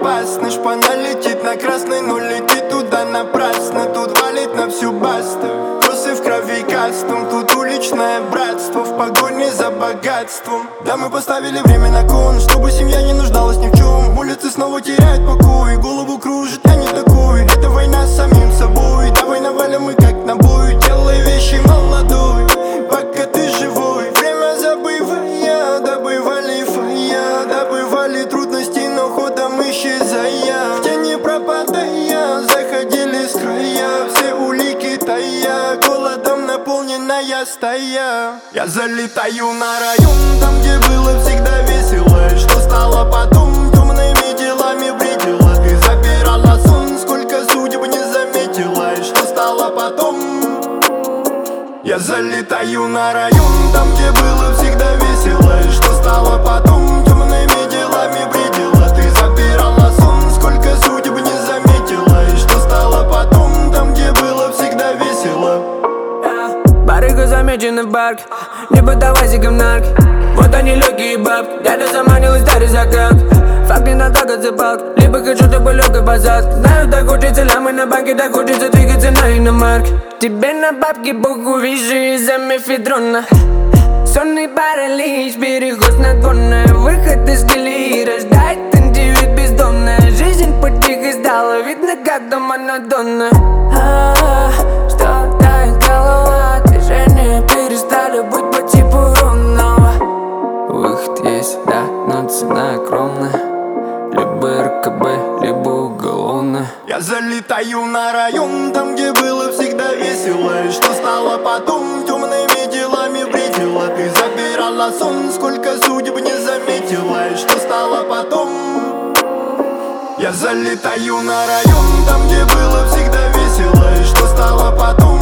опасно. Шпана летит на красный, но летит туда напрасно. Тут валит на всю басту, косы в крови кастом. Тут уличное братство в погоне за богатством. Да, мы поставили время на кон, чтобы семья не нуждалась ни в чем. Улицы снова теряют покой, голову кружит, я не такой. Это война с самим собой, давай навалим мы как на бой. Делай вещи молодой, пока ты живой. Время забывая, добывали фая, добывали трудности, но ходом исчезая. В тени пропадая, заходили с края. Все улики тая, голодом наполненная стая. Я залетаю на район, там где было всегда весело. Что стало потом, темными делами бредила. Ты забирала сон, сколько судеб не заметила. И что стало потом? Я залетаю на район, там где было всегда весело. И что стало потом, темными делами бредила. Ты забирала сон, сколько судеб не заметила. И что стало потом, там где было всегда весело. Барыга замечена в барке, не поддавайся говнарке. Вот они легкие бабки, дядя заманилась, дарит закат. Факт не надо отзывалки, либо хочу, чтобы легкой посадки. Знаю, так хочется лямы на банке, так хочется двигаться на иномарке. Тебе на бабки богу вижу из-за мефедрона. Сонный паралич, переход снотворное. Выход из колеи, рождает индивид бездомная. Жизнь потихо сдала, видно как дома Мадонна. Что тает голова, движения перестали быть по типу ровного. Выход есть, да, но цена огромная. Либо РКБ, либо уголовная. Я залетаю на район, там где было всегда весело. И что стало потом, темными делами бредила. Ты забирала сон, сколько судеб не заметила. И что стало потом? Я залетаю на район, там где было всегда весело. И что стало потом?